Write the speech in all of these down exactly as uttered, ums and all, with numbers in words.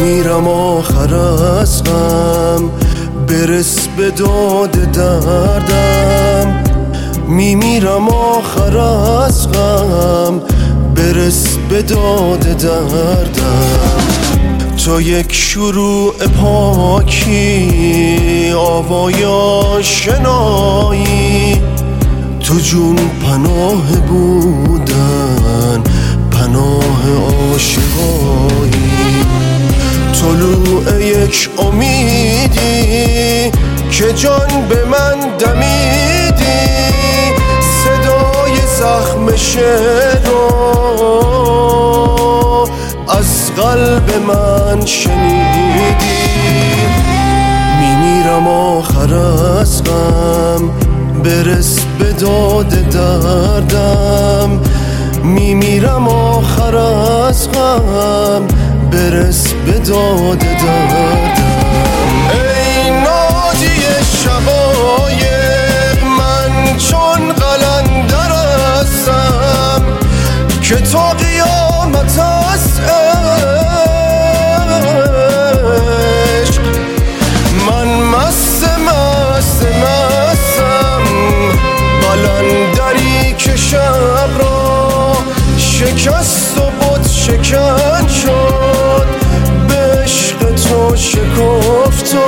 میمیرم آخر از غم، برس به داد دردم. میمیرم آخر از غم، برس به داد دردم. تا یک شروع پاکی آوای آشنایی، تو جون پناه بودن، پناه عاشقایی. طلوع یک امیدی که جان به من دمیدی، صدای زخم شعرو از قلب من شنیدی. میمیرم آخر از غم، برس به داد دردم. میمیرم آخر از غم، برس به داد دردم. ای ناجی شقایق، من چون قلندر هستم که تا قیامت از عشق من مست مست مستم. قلندری که شب را شکست و بت شکن شد، به عشق تو شکفت و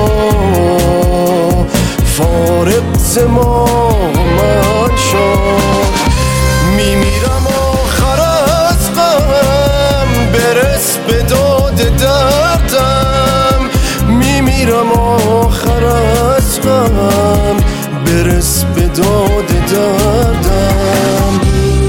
فارغ زمان شد. میمیرم آخر از غم، برس به داد دردم. میمیرم آخر از غم، برس به داد دردم.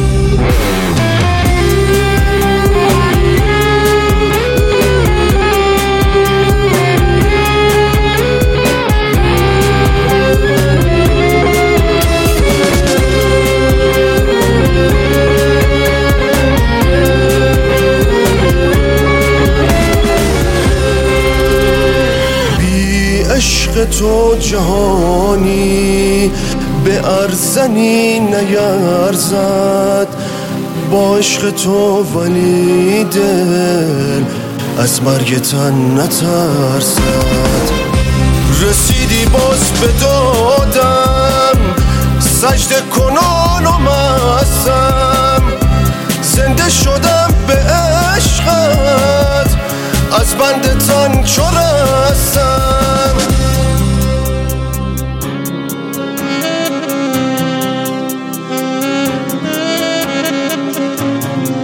عشق تو جهانی به ارزنی نیرزد، با عشق تو ولی دل از مرگ تن نترسد. رسیدی باز به دادم، سجده کنان و مستم. زنده شدم به عشقت، از بند تن چو رستم.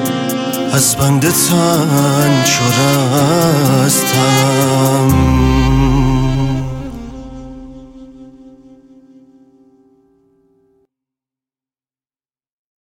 از بند تن چو رستم.